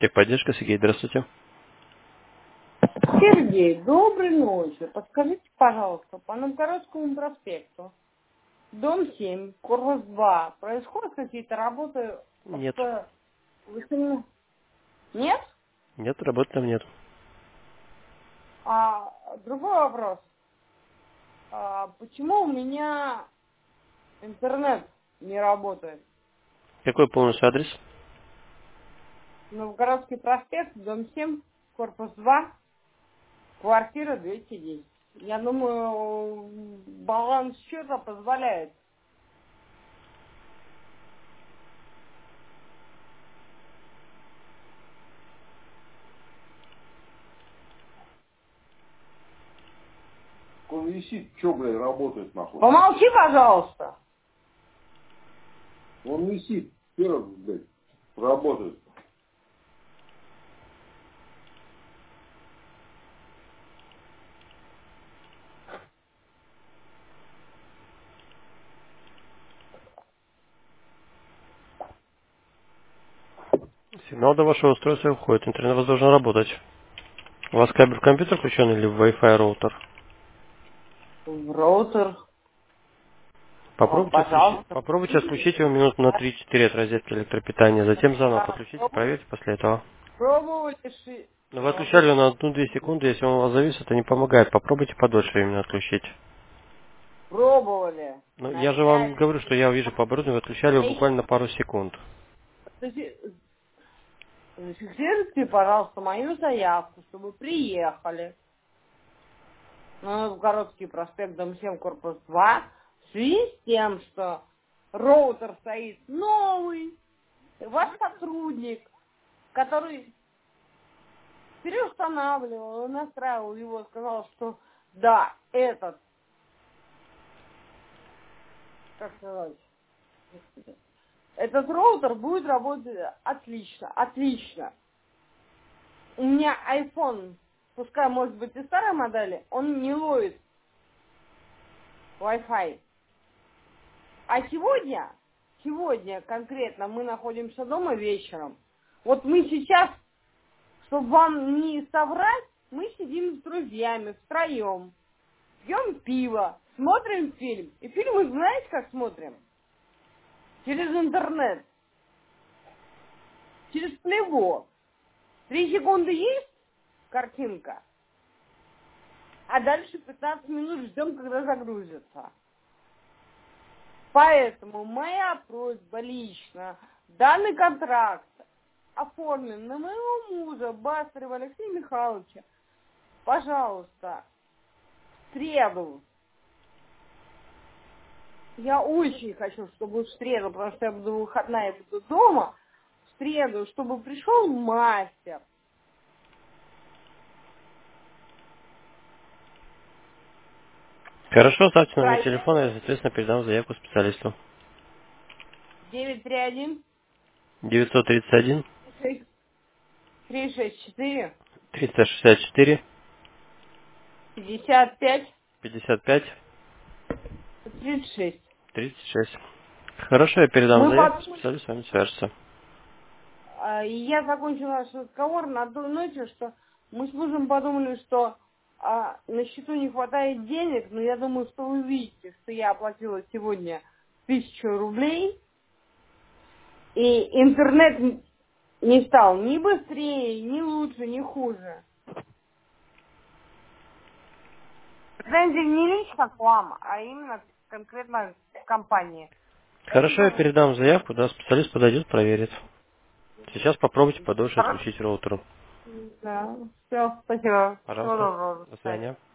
Техподдержка, Сергей, здравствуйте. Сергей, доброй ночи. Подскажите, пожалуйста, по Новгородскому проспекту, дом 7, корпус 2, происходят какие-то работы Нет. с... Нет? Нет, работы там нет. Другой вопрос. Почему у меня интернет не работает? Какой полностью адрес? Новгородский проспект, дом 7, корпус 2, квартира 210. Я думаю, баланс счета позволяет. Он висит, что, блядь, работает нахуй. Помолчи, пожалуйста. Он висит, первый, блядь, работает. Сигнал до вашего устройства уходит. Интернет у вас должен работать. У вас кабель в компьютер включен или в Wi-Fi роутер? В роутер. Пожалуйста. Попробуйте отключить его минут на 3-4 от розетки электропитания. Затем заново подключите, проверьте после этого. Пробовали Но вы отключали его на 1-2 секунды, если он у вас завис, это не помогает. Попробуйте подольше именно отключить. Пробовали. Ну, На я же вам 5. говорю, что я вижу по оборудованию, вы отключали его буквально на пару секунд. Зафиксируйте, пожалуйста, мою заявку, чтобы приехали на Новгородский проспект, дом 7, корпус 2, в связи с тем, что роутер стоит новый, ваш сотрудник, который переустанавливал, настраивал его, сказал, что да, как сказать, этот роутер будет работать отлично, отлично. У меня iPhone, пускай может быть и старой модели, он не ловит Wi-Fi. А сегодня конкретно мы находимся дома вечером. Вот мы сейчас, чтобы вам не соврать, мы сидим с друзьями втроем, пьем пиво, смотрим фильм. И фильм мы знаете, как смотрим? Через интернет, через плево. 3 секунды есть картинка, а дальше 15 минут ждем, когда загрузится. Поэтому моя просьба лично, данный контракт оформлен на моего мужа Басарева Алексея Михайловича. Пожалуйста, в среду. Я очень хочу, чтобы в среду, потому что я буду выходная, я буду дома. В среду, чтобы пришел мастер. Хорошо, ставьте номер телефона, я, соответственно, передам заявку специалисту. 931 931 364 364 55 55 36. 36. Хорошо, я передам Мы заявку, подумали, специалист с вами свяжется. и я закончила наш разговор на той ноте, что мы с мужем подумали, что на счету не хватает денег, но я думаю, что вы видите, что я оплатила сегодня 1000 рублей, и интернет не стал ни быстрее, ни лучше, ни хуже. По крайней мере, не лично к вам, а именно конкретно к компании. Хорошо, я передам заявку, да, специалист подойдет, проверит. Сейчас попробуйте подольше Хорошо. отключить роутер. Да. Все, спасибо. Всего Пожалуйста, доброго. До до свидания. свидания.